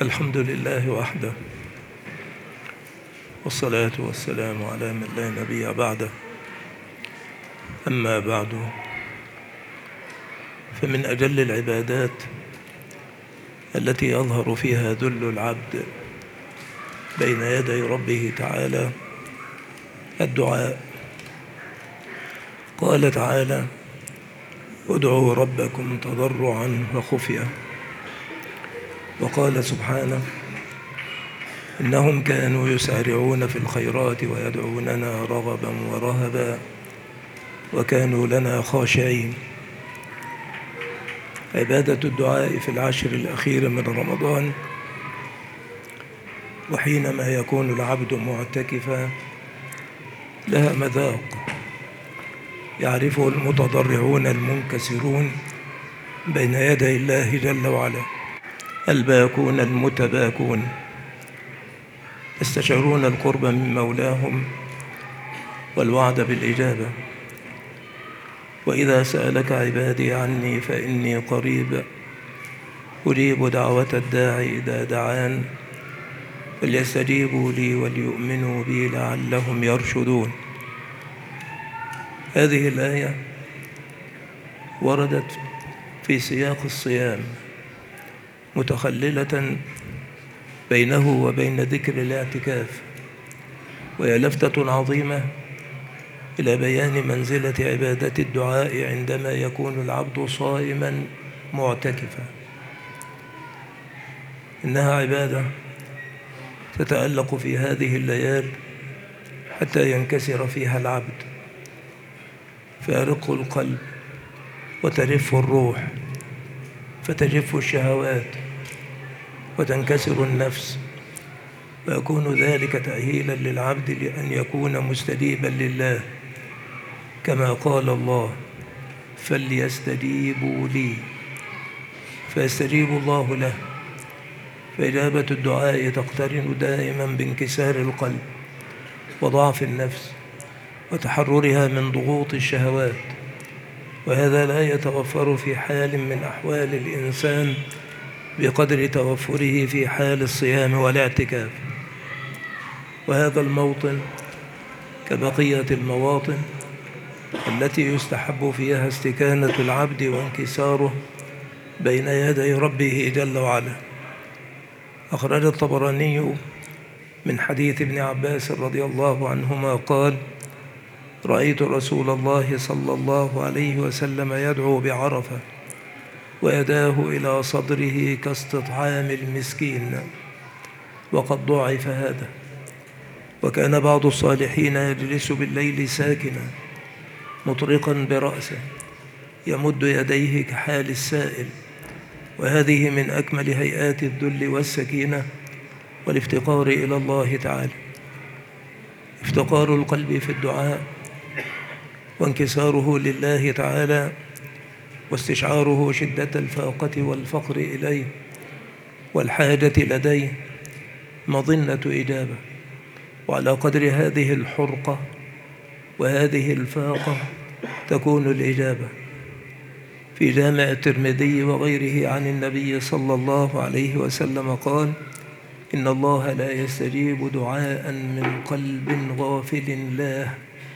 الحمد لله وحده، والصلاة والسلام على من لا نبي بعده. أما بعد، فمن أجل العبادات التي يظهر فيها ذل العبد بين يدي ربه تعالى الدعاء. قال تعالى: ادعوا ربكم تضرعا وخفيا. وقال سبحانه: إنهم كانوا يسارعون في الخيرات ويدعوننا رغبا ورهبا وكانوا لنا خاشعين. عبادة الدعاء في العشر الأخير من رمضان، وحينما يكون العبد معتكفا، لها مذاق يعرفه المتضرعون المنكسرون بين يدي الله جل وعلا، الباكون المتباكون، يستشعرون القرب من مولاهم والوعد بالإجابة. وإذا سألك عبادي عني فإني قريب أجيب دعوة الداعي إذا دعان فليستجيبوا لي وليؤمنوا بي لعلهم يرشدون. هذه الآية وردت في سياق الصيام، متخللة بينه وبين ذكر الاعتكاف، وهي لفتة عظيمة إلى بيان منزلة عبادة الدعاء عندما يكون العبد صائما معتكفا. إنها عبادة تتألق في هذه الليالي حتى ينكسر فيها العبد، فيرق القلب وترف الروح، فتجف الشهوات وتنكسر النفس، ويكون ذلك تأهيلا للعبد لأن يكون مستجيبا لله، كما قال الله: فليستجيبوا لي، فيستجيب الله له. فإجابة الدعاء تقترن دائما بانكسار القلب وضعف النفس وتحررها من ضغوط الشهوات، وهذا لا يتوفر في حال من أحوال الإنسان بقدر توفره في حال الصيام والاعتكاف. وهذا الموطن كبقية المواطن التي يستحب فيها استكانة العبد وانكساره بين يدي ربه جل وعلا. أخرج الطبراني من حديث ابن عباس رضي الله عنهما قال: رأيت رسول الله صلى الله عليه وسلم يدعو بعرفة ويداه إلى صدره كاستطعام المسكين، وقد ضعف هذا. وكان بعض الصالحين يجلس بالليل ساكنا مطرقا برأسه يمد يديه كحال السائل، وهذه من أكمل هيئات الذل والسكينة والافتقار إلى الله تعالى. افتقار القلب في الدعاء وانكساره لله تعالى واستشعاره شدة الفاقة والفقر إليه والحاجة لديه مظنة إجابة. وعلى قدر هذه الحرقة وهذه الفاقة تكون الإجابة. في جامع الترمذي وغيره عن النبي صلى الله عليه وسلم قال: إن الله لا يستجيب دعاء من قلب غافل لاه.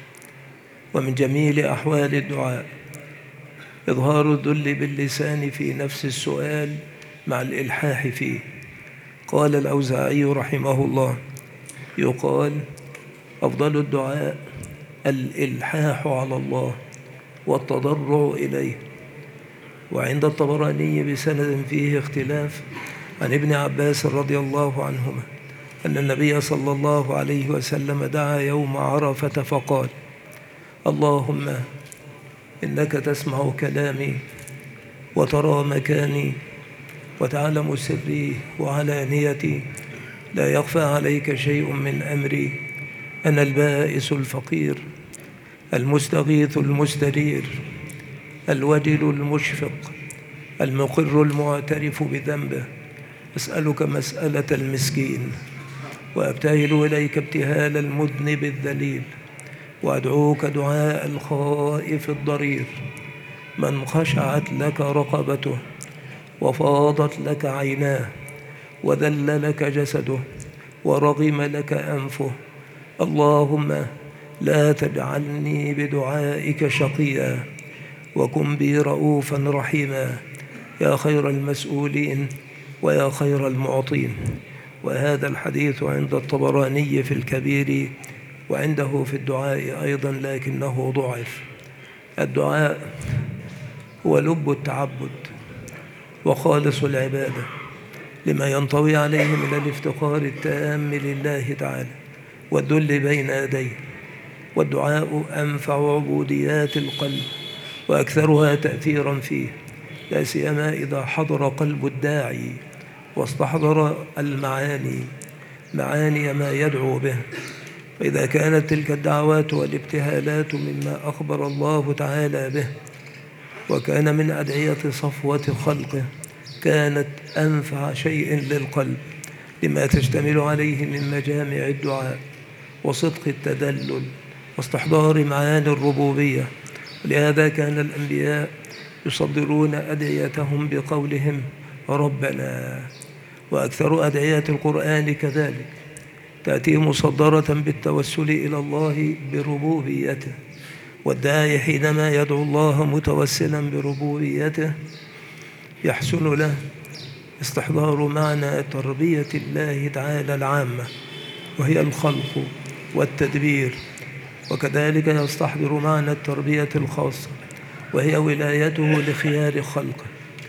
ومن جميل أحوال الدعاء إظهار الذل باللسان في نفس السؤال مع الإلحاح فيه. قال الأوزاعي رحمه الله: يقال أفضل الدعاء الإلحاح على الله والتضرع إليه. وعند الطبراني بسند فيه اختلاف عن ابن عباس رضي الله عنهما أن النبي صلى الله عليه وسلم دعا يوم عرفة فقال: اللهم إنك تسمع كلامي وترى مكاني وتعلم سري وعلانيتي، لا يخفى عليك شيء من أمري. أنا البائس الفقير المستغيث المستجير الوجل المشفق المقر المعترف بذنبه. أسألك مسألة المسكين وأبتهل إليك ابتهال المذنب الذليل، وأدعوك دعاء الخائف الضرير من خشعت لك رقبته وفاضت لك عيناه وذل لك جسده ورغم لك أنفه. اللهم لا تجعلني بدعائك شقيا، وكن بي رؤوفا رحيما، يا خير المسؤولين ويا خير المعطين. وهذا الحديث عند الطبراني في الكبير، وعنده في الدعاء أيضا، لكنه ضعف. الدعاء هو لب التعبد وخالص العبادة لما ينطوي عليه من الافتقار التام لله تعالى والذل بين يديه. والدعاء أنفع عبوديات القلب وأكثرها تأثيرا فيه، لا سيما إذا حضر قلب الداعي واستحضر معاني ما يدعو به. فإذا كانت تلك الدعوات والابتهالات مما أخبر الله تعالى به وكان من أدعية صفوة خلقه، كانت أنفع شيء للقلب لما تشتمل عليه من مجامع الدعاء وصدق التدلل واستحضار معاني الربوبية. ولهذا كان الأنبياء يصدرون أدعيتهم بقولهم ربنا. وأكثر أدعية القرآن كذلك تأتي مصدرة بالتوسل إلى الله بربوبيته. والداعي حينما يدعو الله متوسلا بربوبيته يحسن له استحضار معنى تربية الله تعالى العامة، وهي الخلق والتدبير، وكذلك يستحضر معنى التربية الخاصة، وهي ولايته لخيار خلقه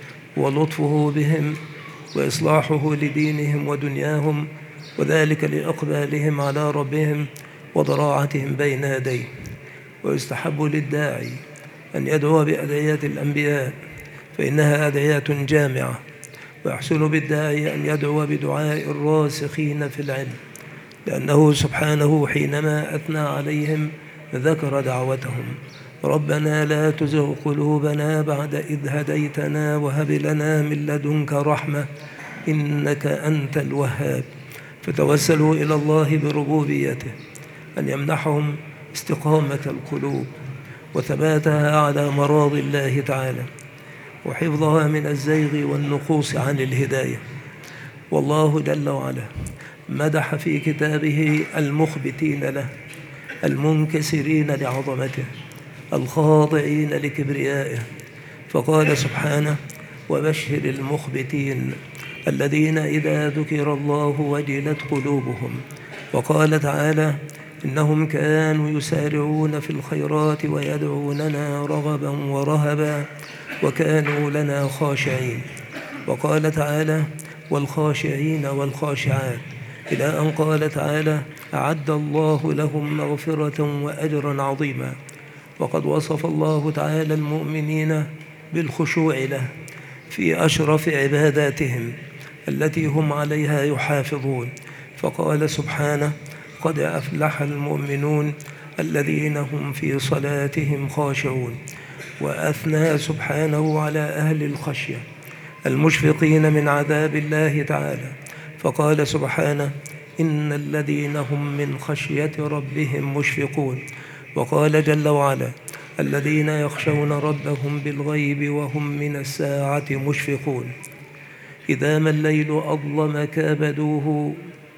ولطفه بهم وإصلاحه لدينهم ودنياهم، وذلك لإقبالهم على ربهم وضراعتهم بين يديه. ويستحب للداعي أن يدعو بأدعية الأنبياء فإنها أدعية جامعة، ويحسن بالداعي أن يدعو بدعاء الراسخين في العلم، لأنه سبحانه حينما أثنى عليهم ذكر دعوتهم: ربنا لا تزغ قلوبنا بعد إذ هديتنا وهب لنا من لدنك رحمة إنك أنت الوهاب. فتوسلوا إلى الله بربوبيته أن يمنحهم استقامة القلوب وثباتها على مراض الله تعالى وحفظها من الزيغ والنقوص عن الهداية. والله جل وعلا مدح في كتابه المخبتين له، المنكسرين لعظمته، الخاضعين لكبريائه، فقال سبحانه: وبشر المخبتين الذين إذا ذكر الله وجلت قلوبهم. وقال تعالى: إنهم كانوا يسارعون في الخيرات ويدعوننا رغبا ورهبا وكانوا لنا خاشعين. وقال تعالى: والخاشعين والخاشعات، إلى أن قال تعالى: أعد الله لهم مغفرة وأجرا عظيما. وقد وصف الله تعالى المؤمنين بالخشوع له في أشرف عباداتهم التي هم عليها يحافظون، فقال سبحانه: قد أفلح المؤمنون الذين هم في صلاتهم خاشعون. وأثنى سبحانه على أهل الخشية المشفقين من عذاب الله تعالى، فقال سبحانه: إن الذين هم من خشية ربهم مشفقون. وقال جل وعلا: الذين يخشون ربهم بالغيب وهم من الساعة مشفقون. إذا ما الليل أظلم كابدوه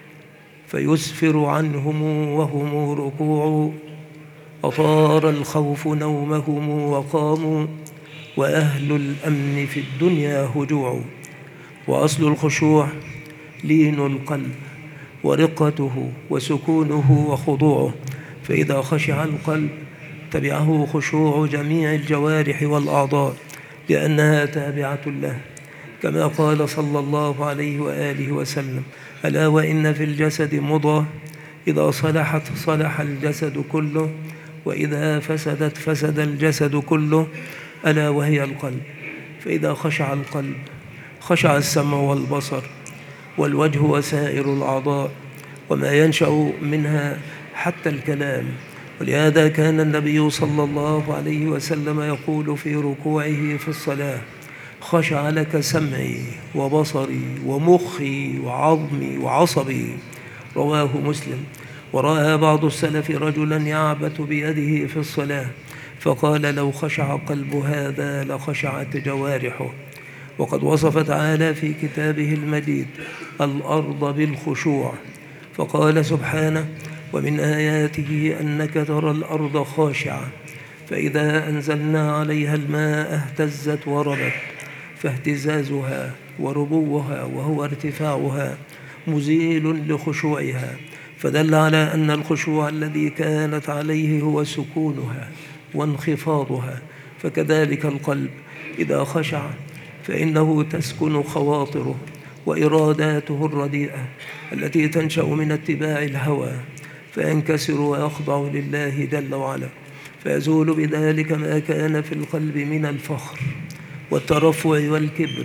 فيسفر عنهم وهم ركوع، أطار الخوف نومهم وقاموا وأهل الأمن في الدنيا هجوع. وأصل الخشوع لين القلب ورقته وسكونه وخضوعه، فإذا خشع القلب تبعه خشوع جميع الجوارح والأعضاء لأنها تابعة له، كما قال صلى الله عليه وآله وسلم: ألا وإن في الجسد مضغة إذا صلحت صلح الجسد كله وإذا فسدت فسد الجسد كله، ألا وهي القلب. فإذا خشع القلب خشع السمع والبصر والوجه وسائر الأعضاء وما ينشأ منها حتى الكلام. ولهذا كان النبي صلى الله عليه وسلم يقول في ركوعه في الصلاة: خشع لك سمعي وبصري ومخي وعظمي وعصبي. رواه مسلم. ورأى بعض السلف رجلا يعبث بيده في الصلاة فقال: لو خشع قلب هذا لخشعت جوارحه. وقد وصف تعالى في كتابه المجيد الأرض بالخشوع، فقال سبحانه: ومن آياته أنك ترى الأرض خاشعة فإذا أنزلنا عليها الماء اهتزت وربت، فاهتزازها وربوها وهو ارتفاعها مزيل لخشوعها، فدل على أن الخشوع الذي كانت عليه هو سكونها وانخفاضها. فكذلك القلب إذا خشع فإنه تسكن خواطره وإراداته الرديئة التي تنشأ من اتباع الهوى، فينكسر ويخضع لله جل وعلا، فيزول بذلك ما كان في القلب من الفخر والترفع والكبر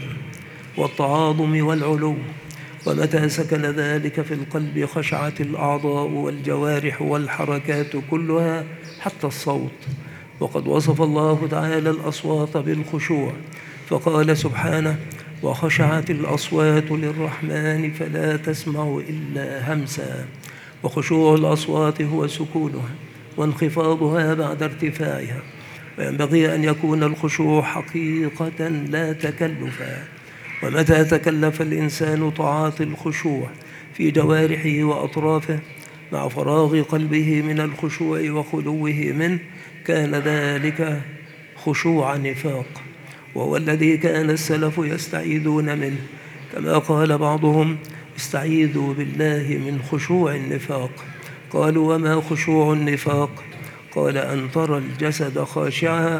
والتعاظم والعلو. ومتى سكن ذلك في القلب خشعت الأعضاء والجوارح والحركات كلها حتى الصوت. وقد وصف الله تعالى الأصوات بالخشوع، فقال سبحانه: وخشعت الأصوات للرحمن فلا تسمع إلا همسا. وخشوع الأصوات هو سكونها وانخفاضها بعد ارتفاعها، وينبغي أن يكون الخشوع حقيقة لا تكلفا. ومتى تكلف الإنسان طاعات الخشوع في جوارحه وأطرافه مع فراغ قلبه من الخشوع وخلوه منه كان ذلك خشوع نفاق، وهو الذي كان السلف يستعيذون منه، كما قال بعضهم: استعيذوا بالله من خشوع النفاق. قالوا: وما خشوع النفاق؟ قال: أن ترى الجسد خاشعا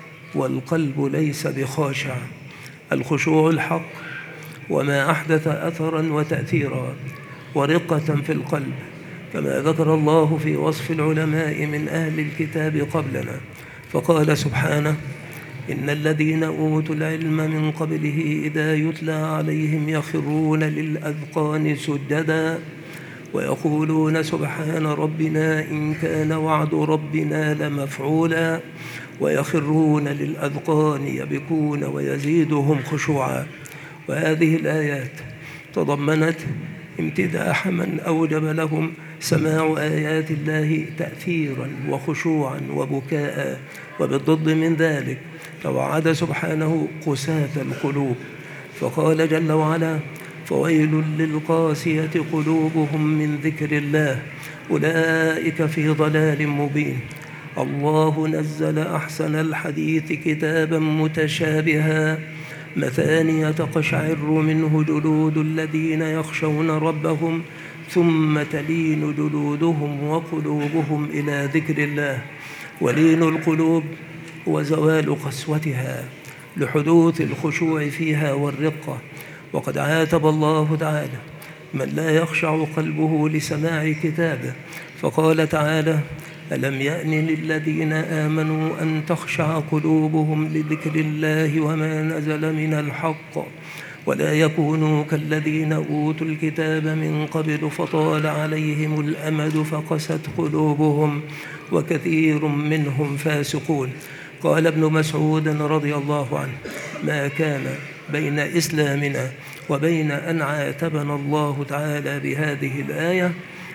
والقلب ليس بخاشع. الخشوع الحق وما أحدث أثرا وتأثيرا ورقة في القلب، كما ذكر الله في وصف العلماء من أهل الكتاب قبلنا، فقال سبحانه: إن الذين أوتوا العلم من قبله إذا يتلى عليهم يخرون للأذقان سجدا ويقولون سبحان ربنا إن كان وعد ربنا لمفعولا ويخرون للأذقان يبكون ويزيدهم خشوعا. وهذه الآيات تضمنت امتداح من أوجب لهم سماع آيات الله تأثيرا وخشوعا وبكاء، وبالضد من ذلك توعد سبحانه قساة القلوب، فقال جل وعلا: فويل للقاسية قلوبهم من ذكر الله أولئك في ضلال مبين. الله نزل أحسن الحديث كتابا متشابها مثانية تقشعر منه جلود الذين يخشون ربهم ثم تلين جلودهم وقلوبهم إلى ذكر الله. ولين القلوب وزوال قسوتها لحدوث الخشوع فيها والرقة. وقد عاتب الله تعالى من لا يخشع قلبه لسماع كتابه، فقال تعالى: ألم يأن للذين آمنوا أن تخشع قلوبهم لذكر الله وما نزل من الحق ولا يكونوا كالذين أوتوا الكتاب من قبل فطال عليهم الأمد فقست قلوبهم وكثير منهم فاسقون. قال ابن مسعود رضي الله عنه: ما كان بين إسلامنا وبين أن عاتبنا الله تعالى بهذه الآية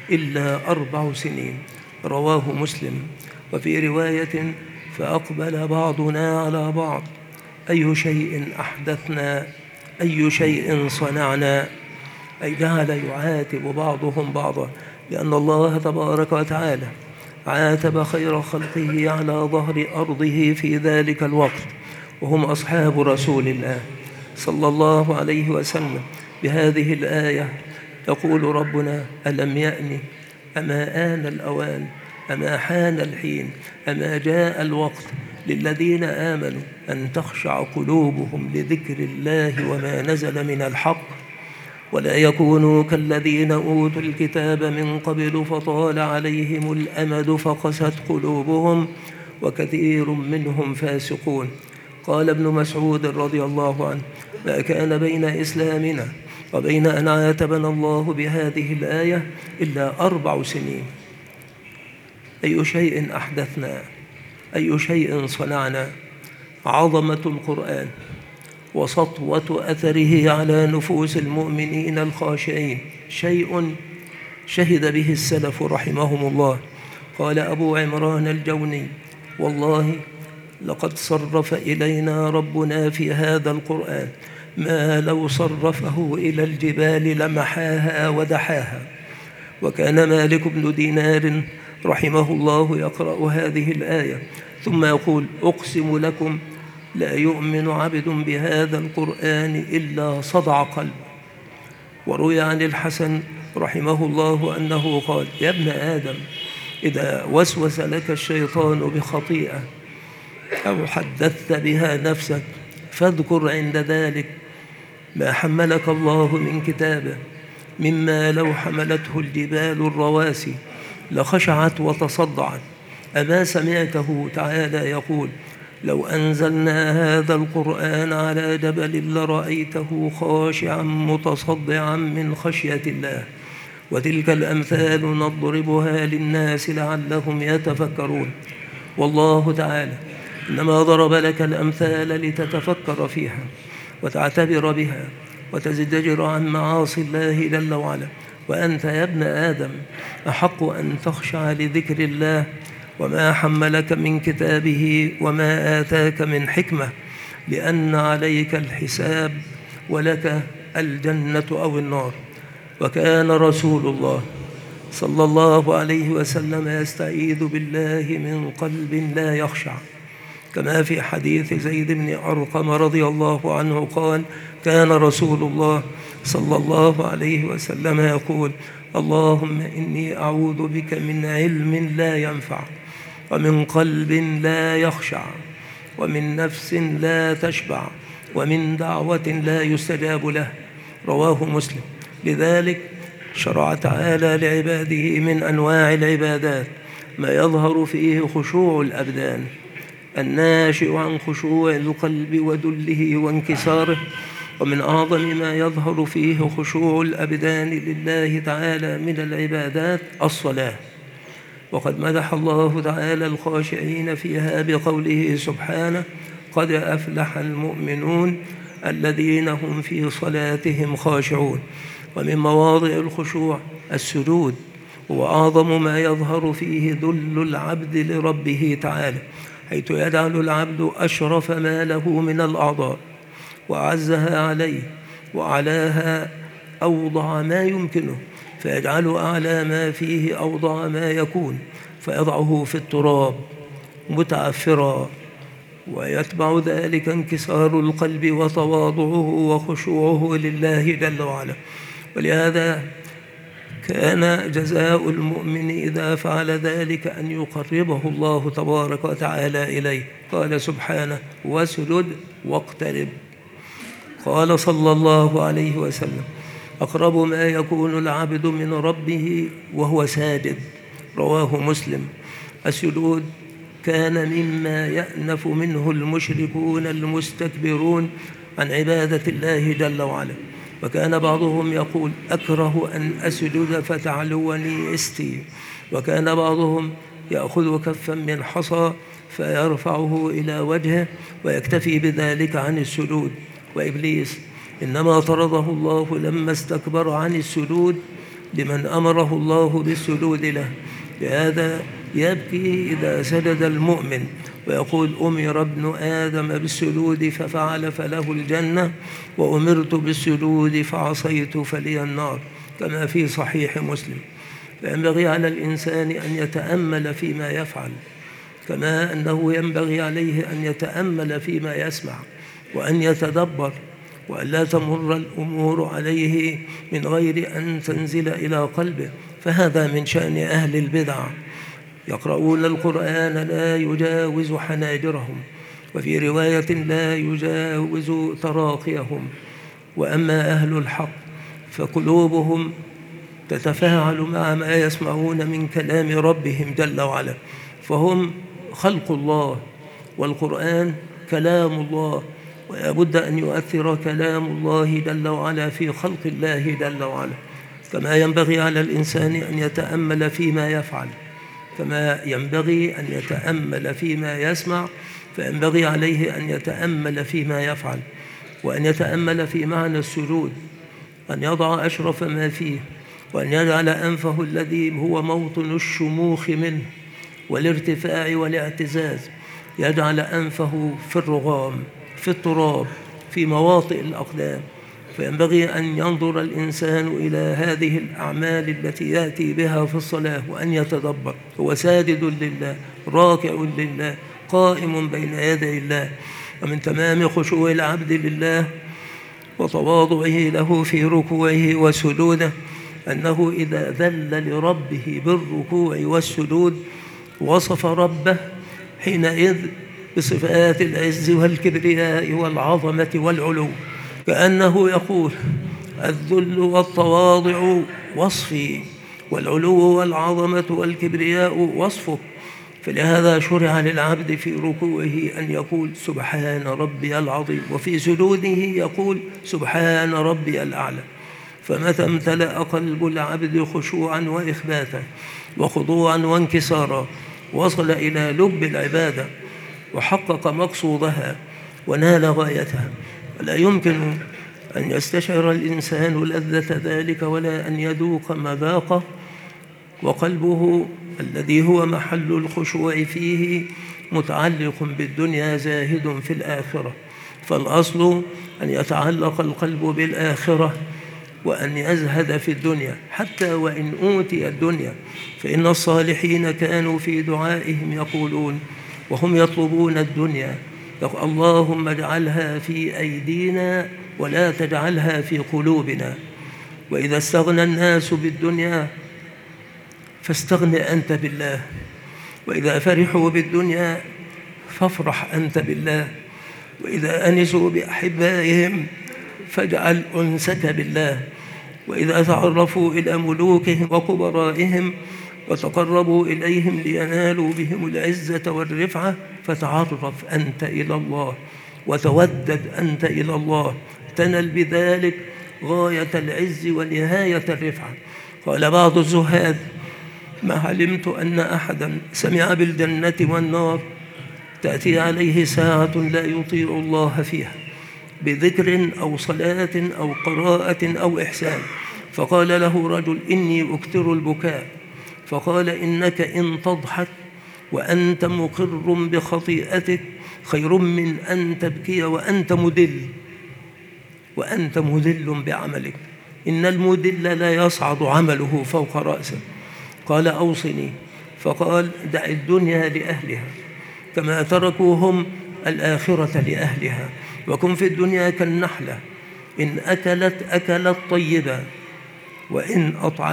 إلا 4 سنين. رواه مسلم. وفي رواية: فأقبل بعضنا على بعض أي شيء أحدثنا أي شيء صنعنا، أي جعل يعاتب بعضهم بعضا، لأن الله تبارك وتعالى عاتب خير خلقه على ظهر أرضه في ذلك الوقت، وهم أصحاب رسول الله صلى الله عليه وسلم، بهذه الآية. يقول ربنا: ألم يأن، أما آن الأوان، أما حان الحين، أما جاء الوقت للذين آمنوا أن تخشع قلوبهم لذكر الله وما نزل من الحق ولا يكونوا كالذين أوتوا الكتاب من قبل فطال عليهم الأمد فقست قلوبهم وكثير منهم فاسقون. قال ابن مسعود رضي الله عنه: ما كان بين إسلامنا وبين أن عاتبنا الله بهذه الآية إلا 4 سنين. أي شيء أحدثنا، أي شيء صنعنا. عظمة القرآن وسطوة أثره على نفوس المؤمنين الخاشعين شيء شهد به السلف رحمهم الله. قال أبو عمران الجوني: والله لقد صرف إلينا ربنا في هذا القرآن ما لو صرفه إلى الجبال لمحاها ودحاها. وكان مالك بن دينار رحمه الله يقرأ هذه الآية ثم يقول: أقسم لكم لا يؤمن عبد بهذا القرآن إلا صدع قلبه. وروي عن الحسن رحمه الله أنه قال: يا ابن آدم، إذا وسوس لك الشيطان بخطيئة أو حدثت بها نفسك فاذكر عند ذلك ما حملك الله من كتابه، مما لو حملته الجبال الرواسي لخشعت وتصدعت. أما سمعته تعالى يقول: لو أنزلنا هذا القرآن على جبل لرأيته خاشعا متصدعا من خشية الله. وتلك الأمثال نضربها للناس لعلهم يتفكرون. والله تعالى إنما ضرب لك الأمثال لتتفكر فيها وتعتبر بها وتزدجر عن معاصي الله جل وعلا. وأنت يا ابن آدم أحق أن تخشع لذكر الله وما حملك من كتابه وما آتاك من حكمة، لأن عليك الحساب ولك الجنة أو النار. وكان رسول الله صلى الله عليه وسلم يستعيذ بالله من قلب لا يخشع، كما في حديث زيد بن أرقم رضي الله عنه قال: كان رسول الله صلى الله عليه وسلم يقول: اللهم إني أعوذ بك من علم لا ينفع، ومن قلب لا يخشع، ومن نفس لا تشبع، ومن دعوة لا يستجاب له. رواه مسلم. لذلك شرع تعالى لعباده من أنواع العبادات ما يظهر فيه خشوع الأبدان الناشئ عن خشوع القلب وذله وانكساره. ومن أعظم ما يظهر فيه خشوع الأبدان لله تعالى من العبادات الصلاة. وقد مدح الله تعالى الخاشعين فيها بقوله سبحانه: قد أفلح المؤمنون الذين هم في صلاتهم خاشعون. ومن مواضع الخشوع السجود، هو أعظم ما يظهر فيه ذل العبد لربه تعالى، حيث يجعل العبد أشرف ما له من الأعضاء وأعزها عليه وأعلاها أوضع ما يمكنه، فيجعل أعلى ما فيه أوضع ما يكون، فيضعه في التراب متعفرا، ويتبع ذلك انكسار القلب وتواضعه وخشوعه لله جل وعلا. ولهذا كان جزاء المؤمن إذا فعل ذلك أن يقربه الله تبارك وتعالى إليه. قال سبحانه: واسجد واقترب. قال صلى الله عليه وسلم: أقرب ما يكون العبد من ربه وهو ساجد. رواه مسلم. السجود كان مما يأنف منه المشركون المستكبرون عن عبادة الله جل وعلا، وكان بعضهم يقول: أكره أن أسجد فتعلوني استي. وكان بعضهم يأخذ كفا من حصى فيرفعه إلى وجهه ويكتفي بذلك عن السجود. وإبليس إنما طرده الله لما استكبر عن السجود لمن أمره الله بالسجود له. لهذا يبكي إذا سجد المؤمن ويقول: أمر ابن آدم بالسجود ففعل فله الجنة، وأمرت بالسجود فعصيت فلي النار، كما في صحيح مسلم. فينبغي على الإنسان أن يتأمل فيما يفعل، كما أنه ينبغي عليه أن يتأمل فيما يسمع وأن يتدبر، وأن لا تمر الأمور عليه من غير أن تنزل إلى قلبه، فهذا من شأن أهل البدع. يقرؤون القرآن لا يجاوز حناجرهم، وفي رواية لا يجاوز تراقيهم. وأما أهل الحق فقلوبهم تتفاعل مع ما يسمعون من كلام ربهم جل وعلا، فهم خلق الله، والقرآن كلام الله، ولا بد أن يؤثر كلام الله جل وعلا في خلق الله جل وعلا. كما ينبغي على الإنسان أن يتأمل فيما يفعل، كما ينبغي أن يتأمل فيما يسمع، فينبغي عليه أن يتأمل فيما يفعل، وأن يتأمل في معنى السجود، أن يضع أشرف ما فيه، وأن يجعل أنفه الذي هو موطن الشموخ منه والارتفاع والاعتزاز، يجعل أنفه في الرغام في التراب في مواطئ الأقدام. فينبغي أن ينظر الإنسان إلى هذه الأعمال التي يأتي بها في الصلاة وأن يتدبر. هو ساجد لله، راكع لله، قائم بين يدي الله. ومن تمام خشوع العبد لله وتواضعه له في ركوعه وسجوده أنه إذا ذل لربه بالركوع والسجود وصف ربه حينئذ بصفات العز والكبرياء والعظمة والعلو، كأنه يقول: الذل والتواضع وصفي، والعلو والعظمة والكبرياء وصفك. فلهذا شرع للعبد في ركوعه أن يقول: سبحان ربي العظيم، وفي سجوده يقول: سبحان ربي الأعلى. فمتى امتلأ قلب العبد خشوعا وإخباتا وخضوعا وانكسارا وصل إلى لب العبادة وحقق مقصودها ونال غايتها. ولا يمكن أن يستشعر الإنسان لذة ذلك ولا أن يذوق مذاقه وقلبه الذي هو محل الخشوع فيه متعلق بالدنيا زاهد في الآخرة. فالأصل أن يتعلق القلب بالآخرة وأن يزهد في الدنيا حتى وإن أوتي الدنيا. فإن الصالحين كانوا في دعائهم يقولون وهم يطلبون الدنيا: اللهم اجعلها في أيدينا ولا تجعلها في قلوبنا. وإذا استغنى الناس بالدنيا فاستغن أنت بالله، وإذا فرحوا بالدنيا فافرح أنت بالله، وإذا أنسوا بأحبائهم فاجعل أنسك بالله، وإذا تعرفوا إلى ملوكهم وكبرائهم وتقربوا إليهم لينالوا بهم العزة والرفعة فتعرف أنت إلى الله وتودد أنت إلى الله، تنل بذلك غاية العز ونهاية الرفعة. قال بعض الزهاد: ما علمت أن أحدا سمع بالجنة والنار تأتي عليه ساعة لا يطيع الله فيها بذكر أو صلاة أو قراءة أو إحسان. فقال له رجل: إني أكثر البكاء. فقال: إنك إن تضحك وأنت مقر بخطيئتك خير من أن تبكي وأنت مذل بعملك. إن المذل لا يصعد عمله فوق رأسه. قال: أوصني. فقال: دع الدنيا لأهلها كما تركوا هم الآخرة لأهلها، وكن في الدنيا كالنحلة، إن أكلت طيبا، وإن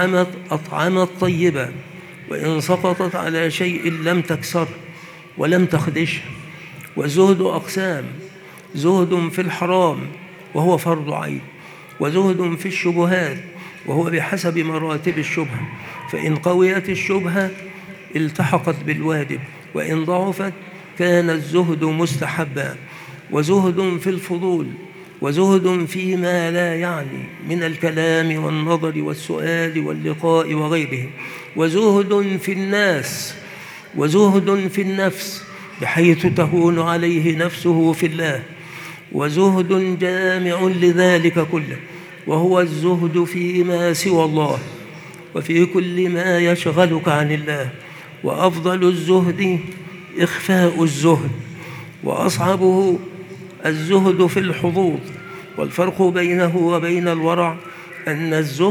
أطعمت طيبا، وإن سقطت على شيء لم تكسر ولم تخدشه. والزهد أقسام: زهد في الحرام وهو فرض عين، وزهد في الشبهات وهو بحسب مراتب الشبهة، فإن قويت الشبهة التحقت بالواجب، وإن ضعفت كان الزهد مستحبا. وزهد في الفضول، وزهد فيما لا يعني من الكلام والنظر والسؤال واللقاء وغيره، وزهد في الناس، وزهد في النفس بحيث تهون عليه نفسه في الله، وزهد جامع لذلك كله وهو الزهد فيما سوى الله وفي كل ما يشغلك عن الله. وأفضل الزهد إخفاء الزهد، وأصعبه الزهد في الحظوظ. والفرق بينه وبين الورع أن الزهد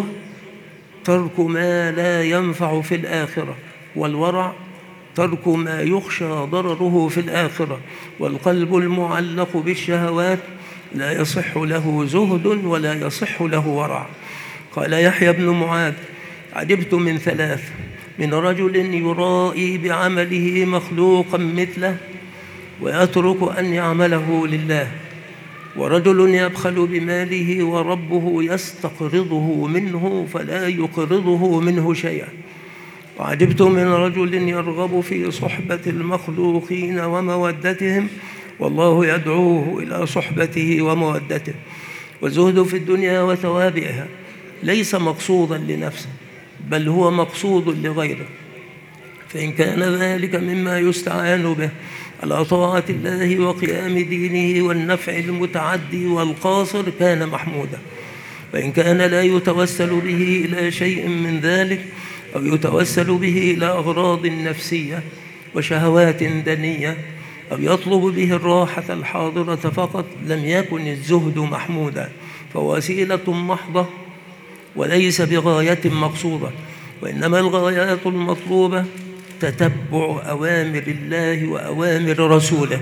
ترك ما لا ينفع في الآخرة، والورع ترك ما يخشى ضرره في الآخرة. والقلب المعلق بالشهوات لا يصح له زهد ولا يصح له ورع. قال يحيى بن معاذ: عجبت من ثلاث: من رجل يرائي بعمله مخلوقا مثله ويترك أن يعمله لله، ورجل يبخل بماله وربه يستقرضه منه فلا يقرضه منه شيئا. وعجبت من رجل يرغب في صحبة المخلوقين ومودتهم والله يدعوه إلى صحبته ومودته. والزهد في الدنيا وتوابعها ليس مقصودا لنفسه بل هو مقصود لغيره، فإن كان ذلك مما يستعان به على طاعة الله وقيام دينه والنفع المتعدي والقاصر كان محمودا، وإن كان لا يتوسل به إلى شيء من ذلك أو يتوسل به إلى أغراض نفسية وشهوات دنية أو يطلب به الراحة الحاضرة فقط لم يكن الزهد محمودا، فهو وسيلة محضة وليس بغاية مقصودة، وإنما الغايات المطلوبة تتبع أوامر الله وأوامر رسوله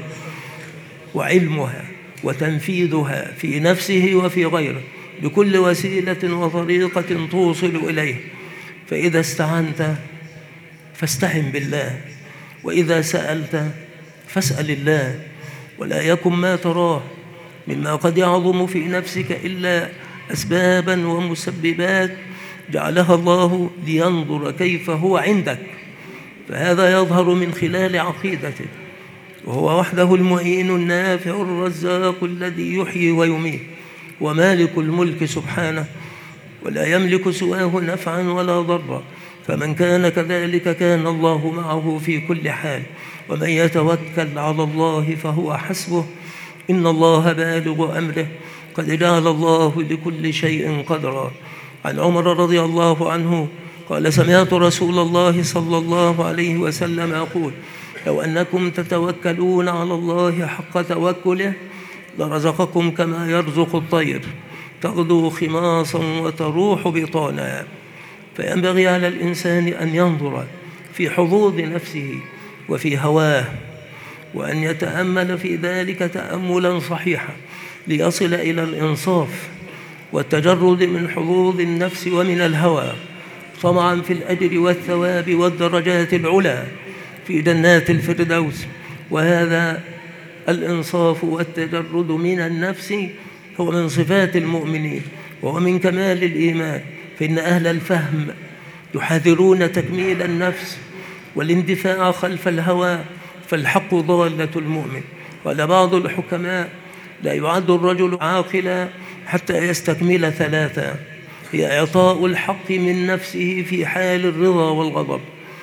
وعلمها وتنفيذها في نفسه وفي غيره بكل وسيلة وطريقة توصل إليه. فإذا استعنت فاستعن بالله، وإذا سألت فاسأل الله، ولا يكن ما تراه مما قد يعظم في نفسك إلا أسبابا ومسببات جعلها الله لينظر كيف هو عندك، فهذا يظهر من خلال عقيدتك، وهو وحده المعين النافع الرزاق الذي يحيي ويميت ومالك الملك سبحانه، ولا يملك سواه نفعا ولا ضرا، فمن كان كذلك كان الله معه في كل حال، ومن يتوكل على الله فهو حسبه، إن الله بالغ أمره قد جعل الله لكل شيء قدرا. عن عمر رضي الله عنه قال: سمعت رسول الله صلى الله عليه وسلم يقول: لو أنكم تتوكلون على الله حق توكله لرزقكم كما يرزق الطير تغدو خماصا وتروح بطانا. فينبغي على الإنسان أن ينظر في حظوظ نفسه وفي هواه، وأن يتأمل في ذلك تأملا صحيحا ليصل إلى الإنصاف والتجرد من حظوظ النفس ومن الهوى، طمعا في الأجر والثواب والدرجات العلى في جنات الفردوس. وهذا الإنصاف والتجرد من النفس هو من صفات المؤمنين وهو من كمال الإيمان، فإن أهل الفهم يحذرون تكميل النفس والاندفاع خلف الهوى، فالحق ضالة المؤمن. قال بعض الحكماء: لا يعد الرجل عاقلا حتى يستكمل ثلاثا: هي إعطاء الحق من نفسه في حال الرضا والغضب،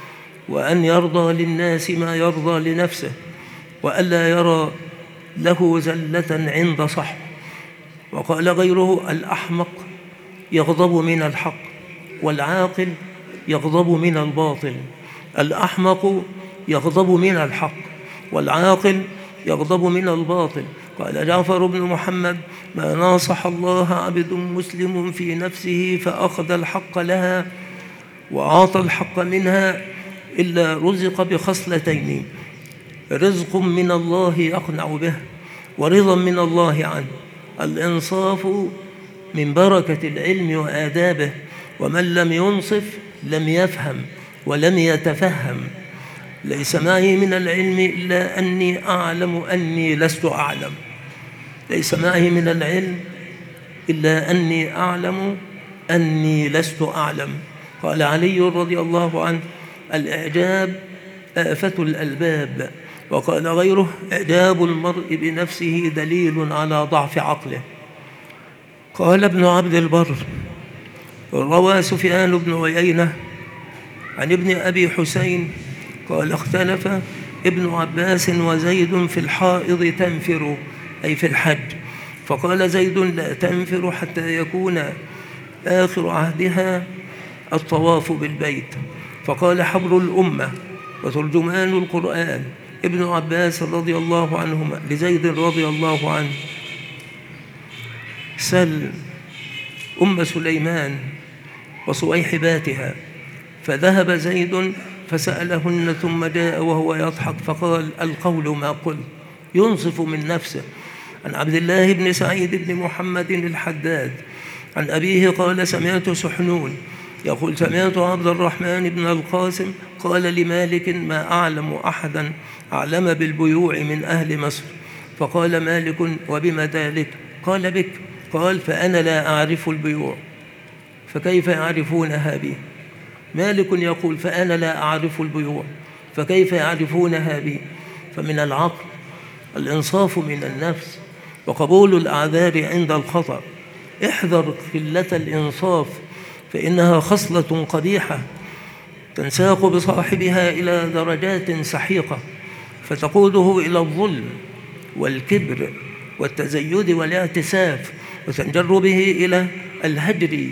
وأن يرضى للناس ما يرضى لنفسه، وألا يرى له زلة عند صح. وقال غيره: الأحمق يغضب من الحق، والعاقل يغضب من الباطل. الأحمق يغضب من الحق، والعاقل يغضب من الباطل. قال جعفر بن محمد: ما ناصح الله عبد مسلم في نفسه فأخذ الحق لها وأعطى الحق منها إلا رزق بخصلتين: رزق من الله يقنع به، ورضا من الله عنه. الإنصاف من بركة العلم وآدابه، ومن لم ينصف لم يفهم ولم يتفهم. ليس معي من العلم إلا أني أعلم أني لست أعلم، ليس معي من العلم إلا أني أعلم أني لست أعلم. قال علي رضي الله عنه: الإعجاب آفة الألباب. وقال غيره: إعجاب المرء بنفسه دليل على ضعف عقله. قال ابن عبد البر: روى سفيان بن عيينة عن ابن أبي حسين قال: اختلف ابن عباس وزيد في الحائض تنفر، أي في الحج، فقال زيد: لا تنفر حتى يكون آخر عهدها الطواف بالبيت. فقال حبر الأمة وترجمان القرآن ابن عباس رضي الله عنهما لزيد رضي الله عنه: سل أم سليمان وصويحباتها. فذهب زيد فسألهن ثم جاء وهو يضحك فقال: القول ما قل، ينصف من نفسه. عن عبد الله بن سعيد بن محمد الحداد عن أبيه قال: سمعت سحنون يقول: سمعت عبد الرحمن بن القاسم قال لمالك: ما أعلم أحدا أعلم بالبيوع من أهل مصر. فقال مالك: وبما ذلك؟ قال: بك. قال: فأنا لا أعرف البيوع، فكيف يعرفونها بي؟ مالك يقول: فأنا لا أعرف البيوع، فكيف يعرفونها بي؟ فمن العقل الإنصاف من النفس وقبول الأعذار عند الخطأ. احذر قلة الإنصاف، فإنها خصلة قبيحة تنساق بصاحبها إلى درجات سحيقة، فتقوده إلى الظلم والكبر والتزيد والاعتساف، وتنجر به إلى الهجر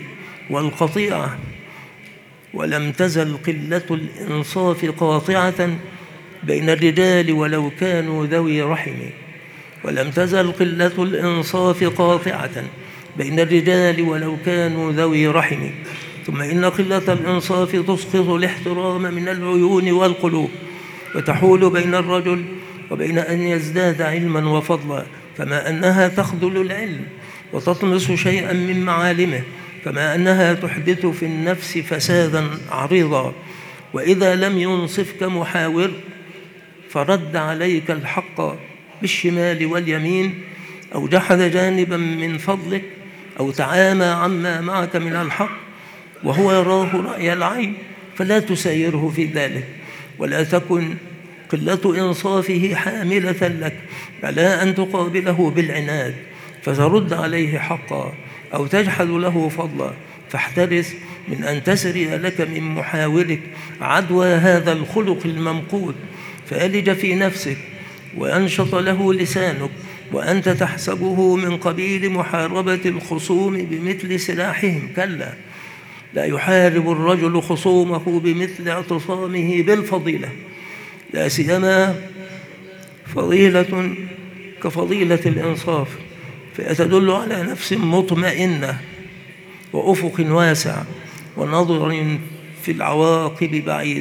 والقطيعة. ولم تزل قلة الإنصاف قاطعة بين الرجال ولو كانوا ذوي رحم، ولم تزل قلة الإنصاف قاطعة بين الرجال ولو كانوا ذوي رحم. ثم إن قلة الإنصاف تسقط الاحترام من العيون والقلوب، وتحول بين الرجل وبين أن يزداد علما وفضلا، كما أنها تخذل العلم وتطمس شيئا من معالمه، كما أنها تحدث في النفس فسادا عريضا. وإذا لم ينصفك محاور فرد عليك الحق بالشمال واليمين، أو جحد جانبا من فضلك، أو تعامى عما معك من الحق وهو يراه رأي العين، فلا تسايره في ذلك، ولا تكن قلة إنصافه حاملة لك على أن تقابله بالعناد فترد عليه حقا أو تجحد له فضلا. فاحترس من أن تسري لك من محاورك عدوى هذا الخلق الممقوت فألج في نفسك وأنشط له لسانك، وأنت تحسبه من قبيل محاربة الخصوم بمثل سلاحهم. كلا، لا يحارب الرجل خصومه بمثل اعتصامه بالفضيلة، لا سيما فضيلة كفضيلة الإنصاف، فيتدل على نفس مطمئنة وأفق واسع ونظر في العواقب بعيد.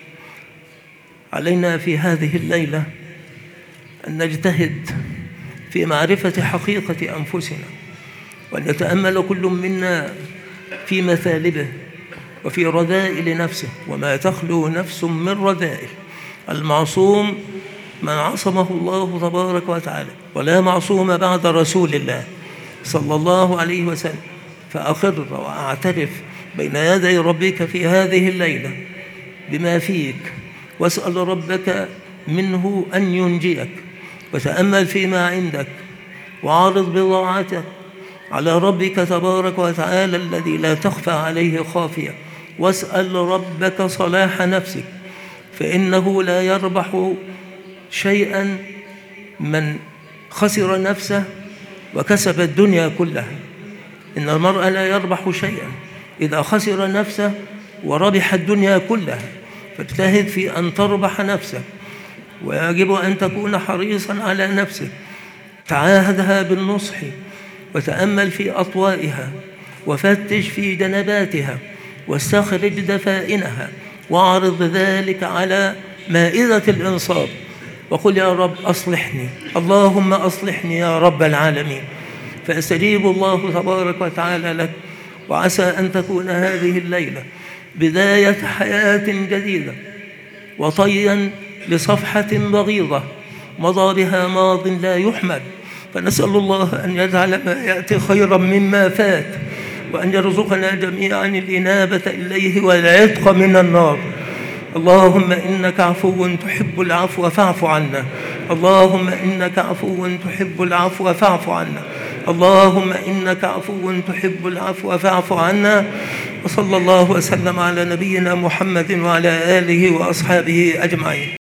علينا في هذه الليلة أن نجتهد في معرفة حقيقة أنفسنا، وأن يتأمل كل منا في مثالبه وفي رذائل نفسه، وما تخلو نفس من رذائل. المعصوم من عصمه الله تبارك وتعالى، ولا معصوم بعد رسول الله صلى الله عليه وسلم. فأقر وأعترف بين يدي ربك في هذه الليلة بما فيك، واسأل ربك منه أن ينجيك، وتأمل فيما عندك، وعارض بضاعتك على ربك تبارك وتعالى الذي لا تخفى عليه خافية، واسأل ربك صلاح نفسك، فإنه لا يربح شيئا من خسر نفسه وكسب الدنيا كلها. إن المرء لا يربح شيئا إذا خسر نفسه وربح الدنيا كلها. فاجتهد في أن تربح نفسك، ويجب أن تكون حريصا على نفسك، تعاهدها بالنصح، وتأمل في أطوائها، وفتش في جنباتها، واستخرج دفائنها، واعرض ذلك على مائدة الإنصاف، وقل يا رب أصلحني، اللهم أصلحني يا رب العالمين، فيستجيب الله تبارك وتعالى لك. وعسى أن تكون هذه الليلة بداية حياة جديدة، وطيا لصفحة بغيضة مضى بها ماض لا يحمد. فنسأل الله أن يجعل ما يأتي خيرا مما فات، وأن يرزقنا جميعا الإنابة إليه والعتق من النار. اللهم إنك عفو تحب العفو فاعف عنا، اللهم إنك عفو تحب العفو فاعف عنا، اللهم إنك عفو تحب العفو فاعف عنا. وصلى الله وسلم على نبينا محمد وعلى آله وأصحابه أجمعين.